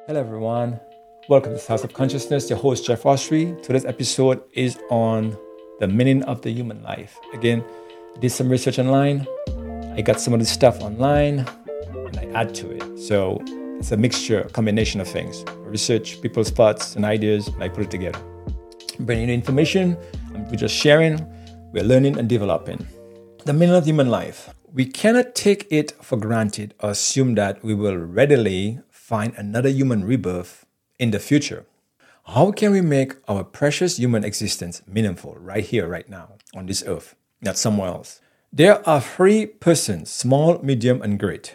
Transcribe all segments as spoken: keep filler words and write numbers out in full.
Hello, everyone. Welcome to the House of Consciousness. Your host, Jeff Osry. Today's episode is on the meaning of the human life. Again, I did some research online. I got some of this stuff online, and I add to it. So it's a mixture, a combination of things. Research, people's thoughts and ideas, and I put it together. I'm bringing you information, and we're just sharing. We're learning and developing. The meaning of human life. We cannot take it for granted or assume that we will readily find another human rebirth in the future. How can we make our precious human existence meaningful right here, right now, on this earth, not somewhere else? There are three persons, small, medium, and great.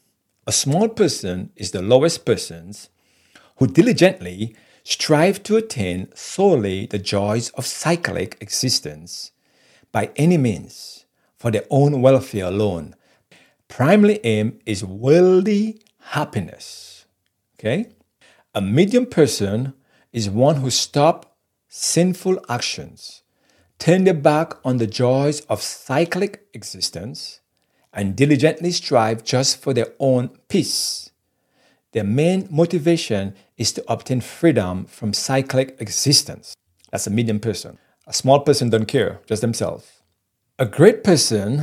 A small person is the lowest persons who diligently strive to attain solely the joys of cyclic existence by any means, for their own welfare alone. Primary aim is worldly happiness. Okay? A medium person is one who stops sinful actions, turn their back on the joys of cyclic existence, and diligently strive just for their own peace. Their main motivation is to obtain freedom from cyclic existence. That's a medium person. A small person don't care, just themselves. A great person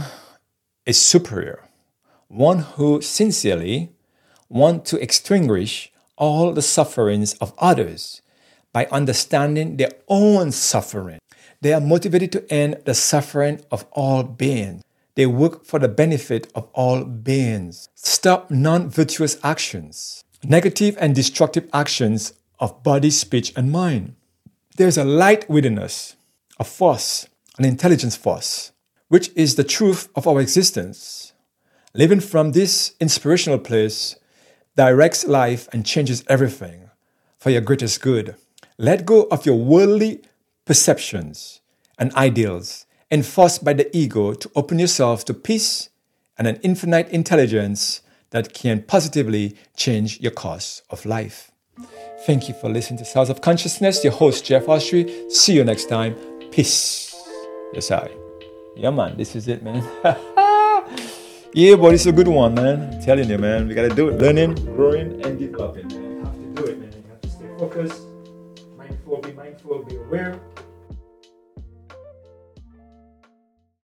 is superior, one who sincerely wants to extinguish all the sufferings of others by understanding their own suffering. They are motivated to end the suffering of all beings. They work for the benefit of all beings. Stop non-virtuous actions, negative and destructive actions of body, speech, and mind. There's a light within us, a force, an intelligence force, which is the truth of our existence. Living from this inspirational place directs life and changes everything for your greatest good. Let go of your worldly perceptions and ideals enforced by the ego to open yourself to peace and an infinite intelligence that can positively change your course of life. Thank you for listening to Sounds of Consciousness. Your host, Jeff Osry. See you next time. Peace. Yes, I. Yeah, man. This is it, man. Yeah, but it's a good one, man. I'm telling you, man. We got to do it. Learning, growing, and developing, man. You have to do it, man. You have to stay focused, mindful, be mindful, be aware.